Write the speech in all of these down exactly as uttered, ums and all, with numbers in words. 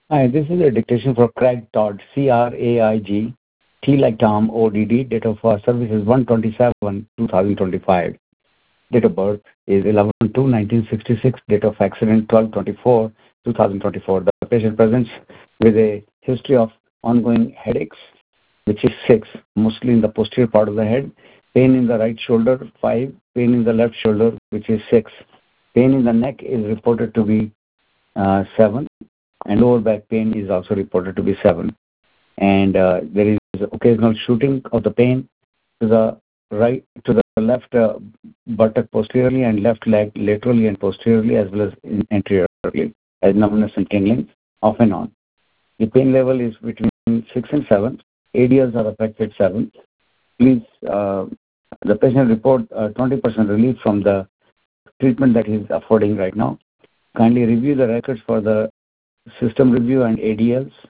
Hi, this is a dictation for Craig Todd, C R A I G, T like Tom, O D D. Date of uh, service is one twenty-seven two thousand twenty-five. Date of birth is eleven two nineteen sixty-six. Date of accident twelve twenty-four two thousand twenty-four. The patient presents with a history of ongoing headaches, which is six, mostly in the posterior part of the head. Pain in the right shoulder, five. Pain in the left shoulder, which is six. Pain in the neck is reported to be uh, seven. And lower back pain is also reported to be seven. And uh, there is occasional shooting of the pain to the right, to the left uh, buttock posteriorly and left leg laterally and posteriorly, as well as anteriorly, as numbness and tingling off and on. The pain level is between six and seven. A D Ls are affected seven. Please, uh, the patient report uh, twenty percent relief from the treatment that he is affording right now. Kindly review the records for the system review and A D Ls.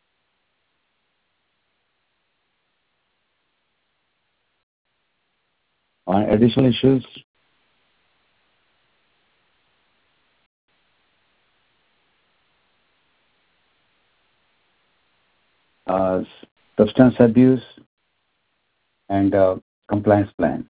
On additional issues, uh, substance abuse, and uh, compliance plan.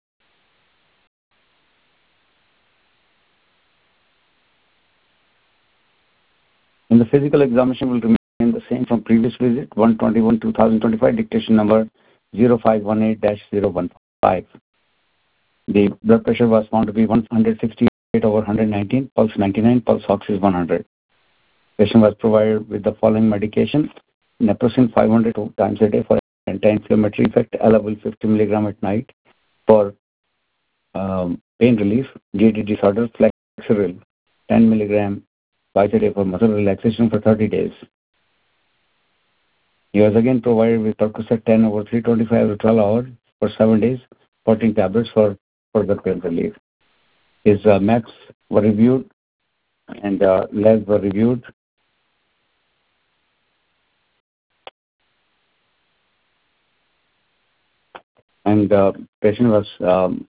In the physical examination will remain the same from previous visit, one twenty-one two thousand twenty-five, dictation number zero five one eight dash zero one five. The blood pressure was found to be one sixty-eight over one nineteen, pulse ninety-nine, pulse ox is one hundred. Patient was provided with the following medication: naproxen five hundred times a day for anti-inflammatory effect, allowable fifty milligram at night for um, pain relief, G I T disorder, Flexeril ten milligram twice a day for muscle relaxation for thirty days. He was again provided with Percocet ten over three twenty-five to twelve hours for seven days, fourteen tablets for further pain relief. His uh, M A Cs were reviewed and uh, labs were reviewed. And the uh, patient was um,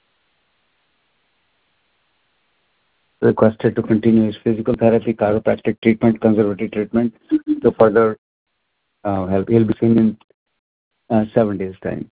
requested to continue his physical therapy, chiropractic treatment, conservative treatment to further uh, help. He'll be seen in uh, seven days' time.